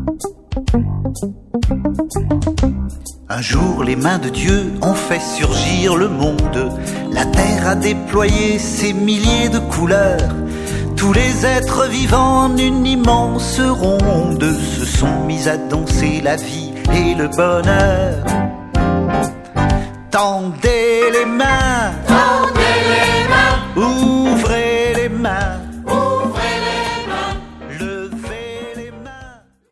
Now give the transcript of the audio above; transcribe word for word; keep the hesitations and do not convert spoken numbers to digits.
Un jour, les mains de Dieu ont fait surgir le monde. La terre a déployé ses milliers de couleurs. Tous les êtres vivants en une immense ronde se sont mis à danser la vie et le bonheur. Tendez les mains,